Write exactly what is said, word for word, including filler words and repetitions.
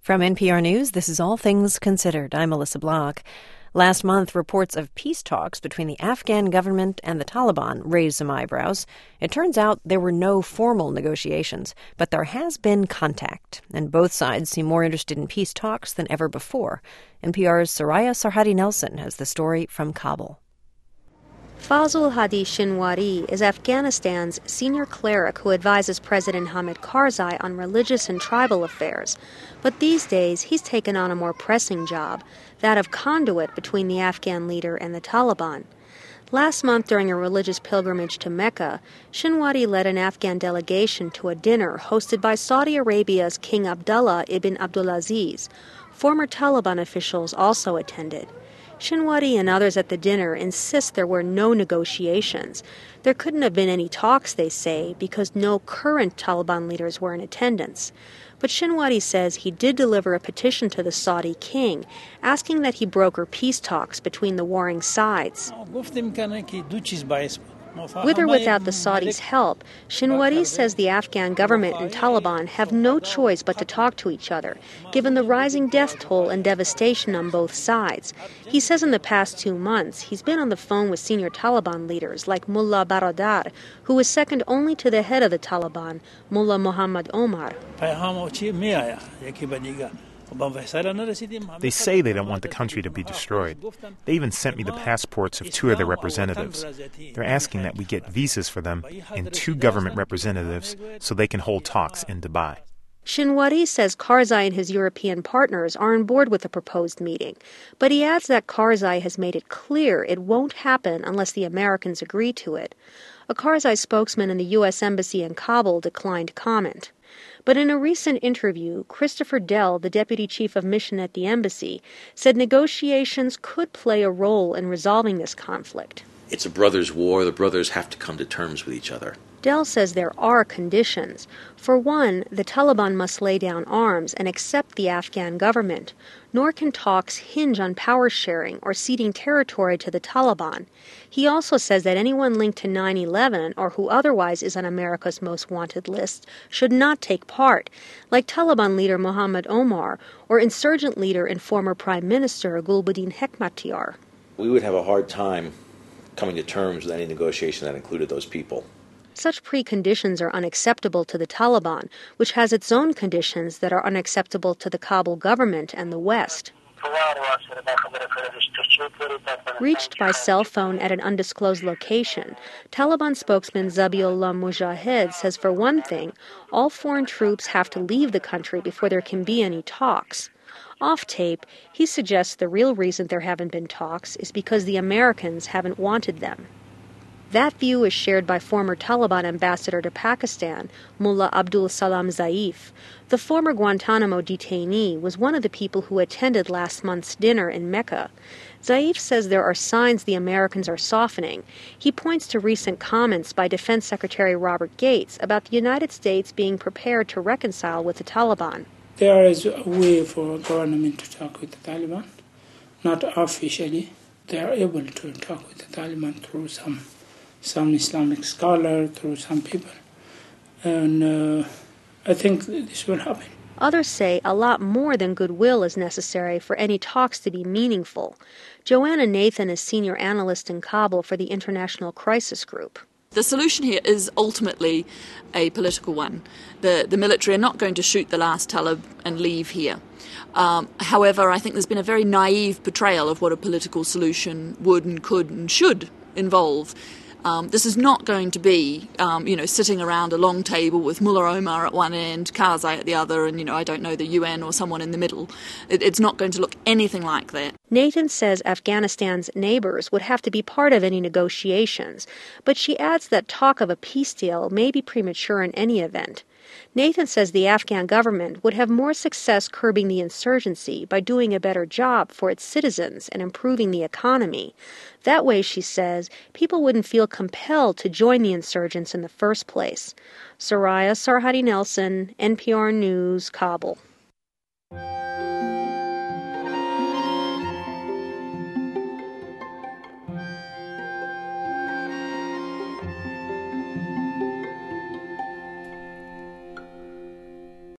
From N P R News, this is All Things Considered. I'm Melissa Block. Last month, reports of peace talks between the Afghan government and the Taliban raised some eyebrows. It turns out there were no formal negotiations, but there has been contact, and both sides seem more interested in peace talks than ever before. N P R's Soraya Sarhadi Nelson has the story from Kabul. Fazl Hadi Shinwari is Afghanistan's senior cleric who advises President Hamid Karzai on religious and tribal affairs. But these days, he's taken on a more pressing job, that of conduit between the Afghan leader and the Taliban. Last month, during a religious pilgrimage to Mecca, Shinwari led an Afghan delegation to a dinner hosted by Saudi Arabia's King Abdullah ibn Abdulaziz. Former Taliban officials also attended. Shinwari and others at the dinner insist there were no negotiations. There couldn't have been any talks, they say, because no current Taliban leaders were in attendance. But Shinwari says he did deliver a petition to the Saudi king, asking that he broker peace talks between the warring sides. With or without the Saudis' help, Shinwari says the Afghan government and Taliban have no choice but to talk to each other, given the rising death toll and devastation on both sides. He says in the past two months, he's been on the phone with senior Taliban leaders like Mullah Baradar, who is second only to the head of the Taliban, Mullah Muhammad Omar. They say they don't want the country to be destroyed. They even sent me the passports of two of their representatives. They're asking that we get visas for them and two government representatives so they can hold talks in Dubai. Shinwari says Karzai and his European partners are on board with the proposed meeting, but he adds that Karzai has made it clear it won't happen unless the Americans agree to it. A Karzai spokesman in the U S Embassy in Kabul declined comment. But in a recent interview, Christopher Dell, the deputy chief of mission at the embassy, said negotiations could play a role in resolving this conflict. It's a brothers' war. The brothers have to come to terms with each other. Dell says there are conditions. For one, the Taliban must lay down arms and accept the Afghan government, nor can talks hinge on power sharing or ceding territory to the Taliban. He also says that anyone linked to nine eleven or who otherwise is on America's most wanted list should not take part, like Taliban leader Muhammad Omar or insurgent leader and former Prime Minister Gulbuddin Hekmatyar. We would have a hard time coming to terms with any negotiation that included those people. Such preconditions are unacceptable to the Taliban, which has its own conditions that are unacceptable to the Kabul government and the West. Reached by cell phone at an undisclosed location, Taliban spokesman Zabiullah Mujahid says for one thing, all foreign troops have to leave the country before there can be any talks. Off tape, he suggests the real reason there haven't been talks is because the Americans haven't wanted them. That view is shared by former Taliban ambassador to Pakistan, Mullah Abdul Salam Zaif. The former Guantanamo detainee was one of the people who attended last month's dinner in Mecca. Zaif says there are signs the Americans are softening. He points to recent comments by Defense Secretary Robert Gates about the United States being prepared to reconcile with the Taliban. There is a way for government to talk with the Taliban, not officially. They are able to talk with the Taliban through some some Islamic scholar, through some people. And uh, I think this will happen. Others say a lot more than goodwill is necessary for any talks to be meaningful. Joanna Nathan is senior analyst in Kabul for the International Crisis Group. The solution here is ultimately a political one. The, the military are not going to shoot the last Talib and leave here. Um, however, I think there's been a very naive portrayal of what a political solution would and could and should involve. Um, this is not going to be, um, you know, sitting around a long table with Mullah Omar at one end, Karzai at the other, and, you know, I don't know, the U N or someone in the middle. It, it's not going to look anything like that. Nathan says Afghanistan's neighbors would have to be part of any negotiations, but she adds that talk of a peace deal may be premature in any event. Nathan says the Afghan government would have more success curbing the insurgency by doing a better job for its citizens and improving the economy. That way, she says, people wouldn't feel compelled to join the insurgents in the first place. Soraya Sarhadi Nelson, N P R News, Kabul.